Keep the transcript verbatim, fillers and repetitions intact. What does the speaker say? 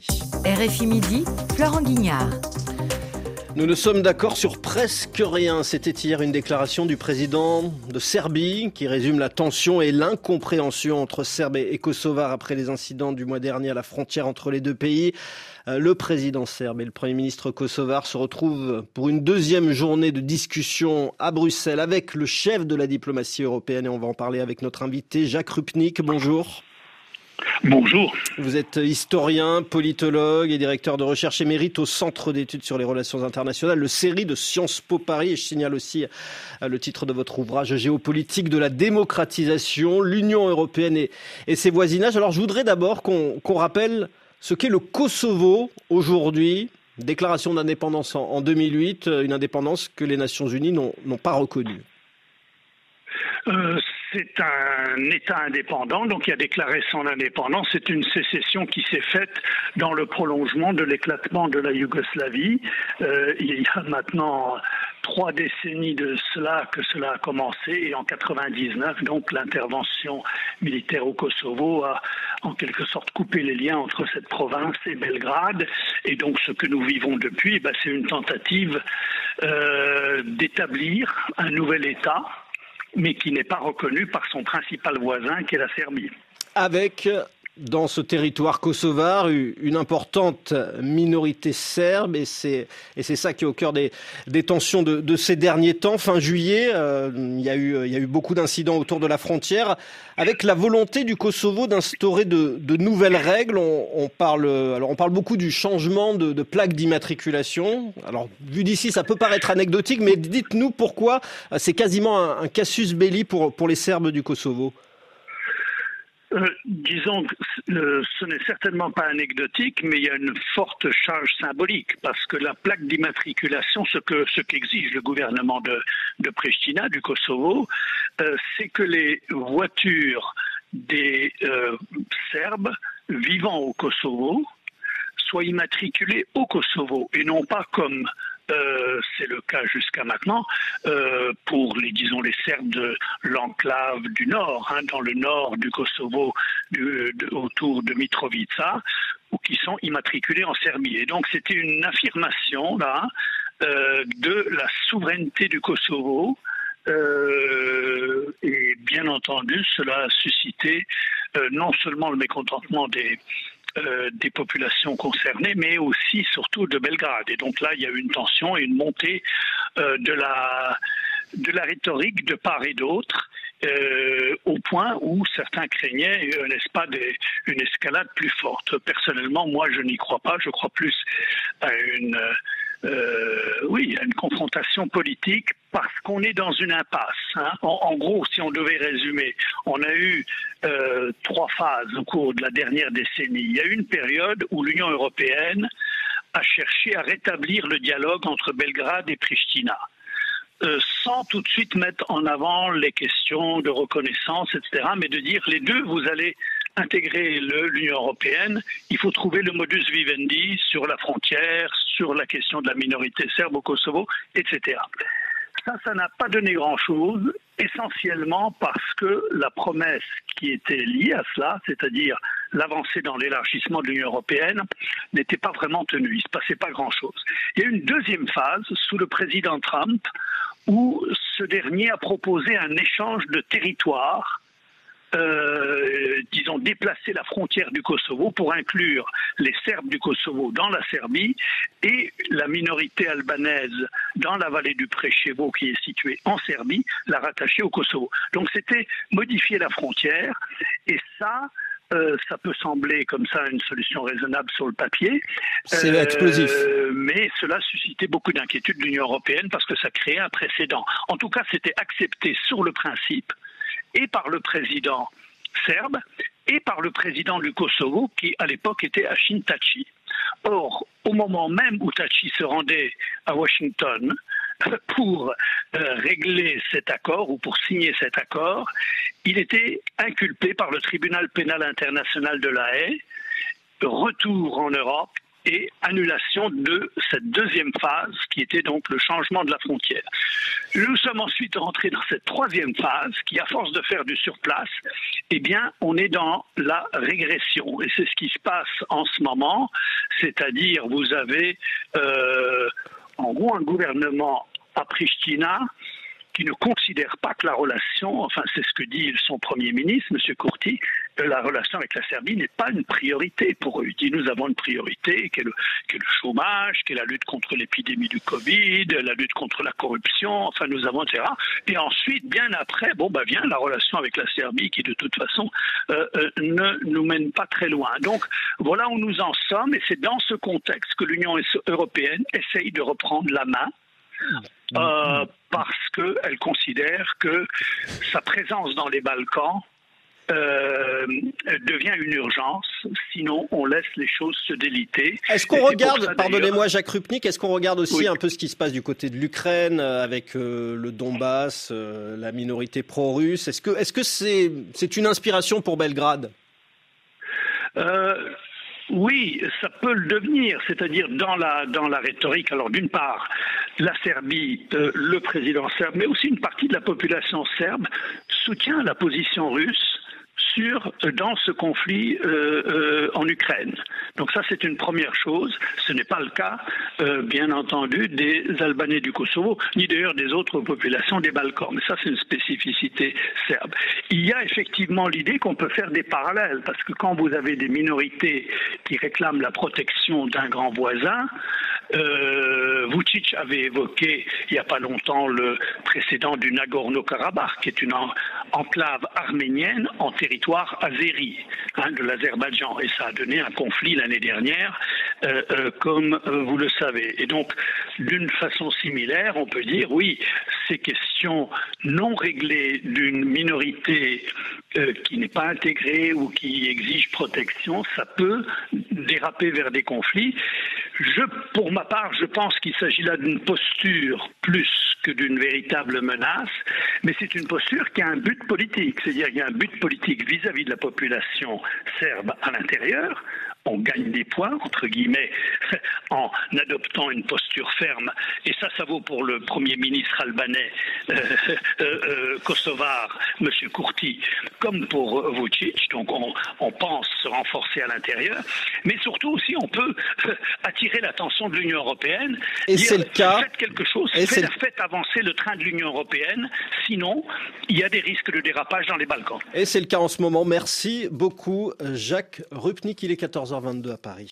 R F I Midi, Florent Guignard. Nous ne sommes d'accord sur presque rien. C'était hier une déclaration du président de Serbie qui résume la tension et l'incompréhension entre Serbes et Kosovars après les incidents du mois dernier à la frontière entre les deux pays. Le président serbe et le Premier ministre kosovar se retrouvent pour une deuxième journée de discussion à Bruxelles avec le chef de la diplomatie européenne et on va en parler avec notre invité Jacques Rupnik. Bonjour. Bonjour. Vous êtes historien, politologue et directeur de recherche émérite au Centre d'études sur les relations internationales, le C E R I de Sciences Po Paris. Et je signale aussi le titre de votre ouvrage Géopolitique de la démocratisation, l'Union européenne et, et ses voisinages. Alors je voudrais d'abord qu'on, qu'on rappelle ce qu'est le Kosovo aujourd'hui. Déclaration d'indépendance en, en deux mille huit, une indépendance que les Nations Unies n'ont, n'ont pas reconnue. Euh, c'est un État indépendant, donc il a déclaré son indépendance. C'est une sécession qui s'est faite dans le prolongement de l'éclatement de la Yougoslavie. Euh, il y a maintenant trois décennies de cela que cela a commencé, et en quatre-vingt-dix-neuf, donc l'intervention militaire au Kosovo a en quelque sorte coupé les liens entre cette province et Belgrade. Et donc ce que nous vivons depuis, bah, c'est une tentative euh, d'établir un nouvel État, mais qui n'est pas reconnu par son principal voisin, qui est la Serbie. Avec, dans ce territoire kosovar, une importante minorité serbe, et c'est, et c'est ça qui est au cœur des, des tensions de, de ces derniers temps. Fin juillet, euh, il y a eu, il y a eu beaucoup d'incidents autour de la frontière, avec la volonté du Kosovo d'instaurer de, de nouvelles règles. On, on parle, alors on parle beaucoup du changement de, de plaque d'immatriculation. Alors, vu d'ici, ça peut paraître anecdotique, mais dites-nous pourquoi c'est quasiment un, un casus belli pour, pour les Serbes du Kosovo. Euh, disons que euh, ce n'est certainement pas anecdotique, mais il y a une forte charge symbolique, parce que la plaque d'immatriculation, ce que ce qu'exige le gouvernement de, de Pristina, du Kosovo, euh, c'est que les voitures des euh, Serbes vivant au Kosovo soient immatriculées au Kosovo, et non pas comme Euh, c'est le cas jusqu'à maintenant euh, pour les, disons, les Serbes de l'enclave du Nord, hein, dans le nord du Kosovo, du, de, autour de Mitrovica, ou qui sont immatriculés en Serbie. Et donc c'était une affirmation là euh, de la souveraineté du Kosovo. Euh, et bien entendu, cela a suscité euh, non seulement le mécontentement des Euh, des populations concernées, mais aussi, surtout, de Belgrade. Et donc là, il y a eu une tension et une montée euh, de la, de la rhétorique de part et d'autre, euh, au point où certains craignaient, euh, n'est-ce pas, des, une escalade plus forte. Personnellement, moi, je n'y crois pas. Je crois plus à une... Euh, oui, à une confrontation politique, parce qu'on est dans une impasse. Hein. En, en gros, si on devait résumer, on a eu euh, trois phases au cours de la dernière décennie. Il y a eu une période où l'Union européenne a cherché à rétablir le dialogue entre Belgrade et Pristina, euh, sans tout de suite mettre en avant les questions de reconnaissance, et cetera, mais de dire les deux, vous allez intégrer le, l'Union européenne, il faut trouver le modus vivendi sur la frontière, sur la question de la minorité serbe au Kosovo, et cetera. Ça, ça n'a pas donné grand-chose, essentiellement parce que la promesse qui était liée à cela, c'est-à-dire l'avancée dans l'élargissement de l'Union européenne, n'était pas vraiment tenue. Il ne se passait pas grand-chose. Il y a eu une deuxième phase, sous le président Trump, où ce dernier a proposé un échange de territoires, Euh, disons, déplacer la frontière du Kosovo pour inclure les Serbes du Kosovo dans la Serbie et la minorité albanaise dans la vallée du Preševo, qui est située en Serbie, la rattacher au Kosovo. Donc c'était modifier la frontière, et ça, euh, ça peut sembler comme ça une solution raisonnable sur le papier. C'est euh, explosif. Mais cela suscitait beaucoup d'inquiétude de l'Union européenne parce que ça créait un précédent. En tout cas, c'était accepté sur le principe, et par le président serbe, et par le président du Kosovo, qui à l'époque était Hashim Thaçi. Or, au moment même où Thaçi se rendait à Washington pour euh, régler cet accord, ou pour signer cet accord, il était inculpé par le tribunal pénal international de La Haye, retour en Europe, et annulation de cette deuxième phase, qui était donc le changement de la frontière. Nous sommes ensuite rentrés dans cette troisième phase, qui, à force de faire du surplace, eh bien, on est dans la régression. Et c'est ce qui se passe en ce moment. C'est-à-dire, vous avez euh, en gros un gouvernement à Pristina qui ne considère pas que la relation, enfin c'est ce que dit son Premier ministre, M. Kurti, la relation avec la Serbie n'est pas une priorité pour eux. Il dit nous avons une priorité qui est le, qui est le chômage, qui est la lutte contre l'épidémie du Covid, la lutte contre la corruption, enfin nous avons, et cetera. Et ensuite, bien après, bon bah vient la relation avec la Serbie qui de toute façon euh, euh, ne nous mène pas très loin. Donc voilà où nous en sommes et c'est dans ce contexte que l'Union européenne essaye de reprendre la main. Euh, parce qu'elle considère que sa présence dans les Balkans euh, devient une urgence, sinon on laisse les choses se déliter. Est-ce qu'on regarde, pardonnez-moi Jacques Rupnik, est-ce qu'on regarde aussi oui. un peu ce qui se passe du côté de l'Ukraine avec euh, le Donbass, euh, la minorité pro-russe? Est-ce que est-ce que c'est, c'est une inspiration pour Belgrade? euh, Oui, ça peut le devenir, c'est-à-dire dans la, dans la rhétorique. Alors d'une part, la Serbie, euh, le président serbe, mais aussi une partie de la population serbe soutient la position russe sur, dans ce conflit euh, euh, en Ukraine. Donc ça, c'est une première chose. Ce n'est pas le cas, euh, bien entendu, des Albanais du Kosovo, ni d'ailleurs des autres populations des Balkans. Mais ça, c'est une spécificité serbe. Il y a effectivement l'idée qu'on peut faire des parallèles, parce que quand vous avez des minorités qui réclament la protection d'un grand voisin, Euh, Vučić avait évoqué il n'y a pas longtemps le précédent du Nagorno-Karabakh, qui est une en, enclave arménienne en territoire azéri, hein, de l'Azerbaïdjan. Et ça a donné un conflit l'année dernière, euh, euh, comme euh, vous le savez. Et donc, d'une façon similaire, on peut dire, oui, ces questions non réglées d'une minorité euh, qui n'est pas intégrée ou qui exige protection, ça peut déraper vers des conflits. Je, pour ma part, je pense qu'il s'agit là d'une posture plus que d'une véritable menace, mais c'est une posture qui a un but politique, c'est-à-dire qu'il y a un but politique vis-à-vis de la population serbe à l'intérieur. On gagne des points, entre guillemets, en adoptant une posture ferme. Et ça, ça vaut pour le Premier ministre albanais, euh, euh, euh, kosovar, M. Kurti, comme pour euh, Vučić. Donc on, on pense se renforcer à l'intérieur. Mais surtout aussi, on peut euh, attirer l'attention de l'Union européenne. Et dire, c'est le cas. Faites quelque chose, Et faites, faites avancer le train de l'Union européenne. Sinon, il y a des risques de dérapage dans les Balkans. Et c'est le cas en ce moment. Merci beaucoup, Jacques Rupnik. Il est quatorze heures vingt-deux à Paris.